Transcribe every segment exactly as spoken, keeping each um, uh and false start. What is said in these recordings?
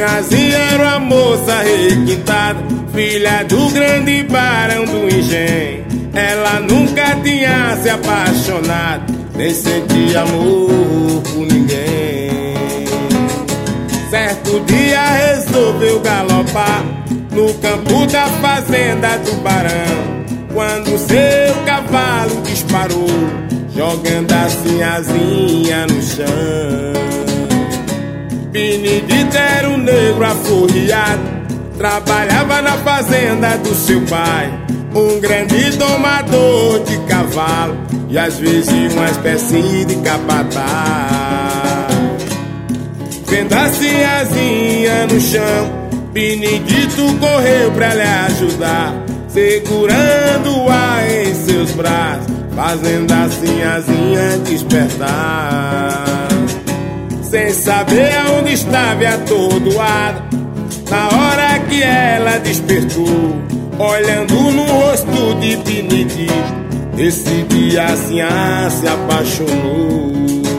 Sinhazinha era uma moça requintada, filha do grande barão do engenho. Ela nunca tinha se apaixonado, nem sentia amor por ninguém. Certo dia resolveu galopar no campo da fazenda do barão, quando seu cavalo disparou, jogando a sinhazinha no chão. Benedito era um negro aforreado, trabalhava na fazenda do seu pai, um grande domador de cavalo e às vezes uma espécie de capataz. Vendo a sinhazinha no chão, Benedito correu pra lhe ajudar, segurando-a em seus braços, fazendo a sinhazinha despertar. Sem saber aonde estava atordoada, na hora que ela despertou, olhando no rosto de Benedito, esse dia a sinhá se apaixonou.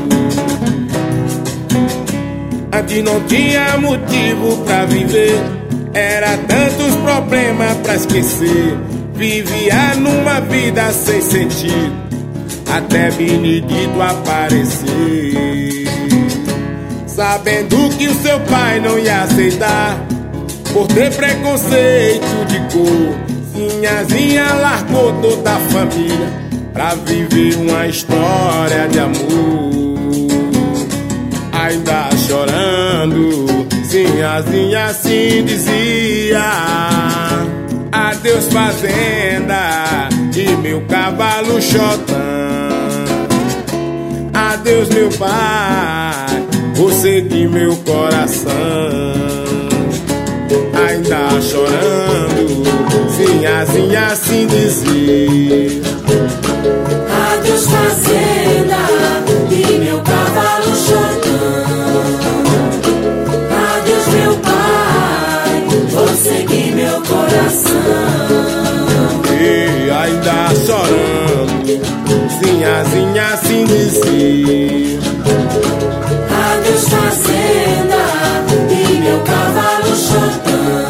Antes não tinha motivo pra viver, era tantos problemas pra esquecer, vivia numa vida sem sentido, até Benedito aparecer. Sabendo que o seu pai não ia aceitar, por ter preconceito de cor, Sinhazinha largou toda a família pra viver uma história de amor. Ainda chorando, Sinhazinha assim dizia: adeus fazenda e meu cavalo xotã, adeus meu pai, vou seguir meu coração. Ainda chorando, Sinhazinha assim dizia: adeus fazenda e meu cavalo xotã, adeus meu pai, vou seguir meu coração. E ainda chorando, Sinhazinha assim dizia: adeus fazenda e meu cavalo xotã,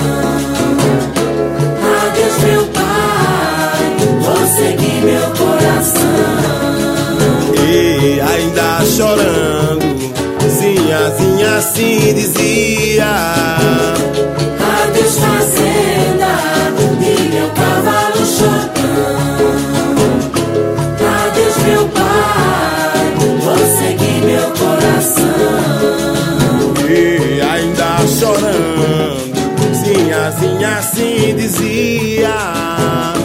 adeus meu pai, vou seguir meu coração. E ainda chorando, Sinhazinha assim dizia: adeus fazenda e meu cavalo xotã, adeus meu pai, vou seguir meu coração. E ainda chorando, Sinhazinha assim dizia: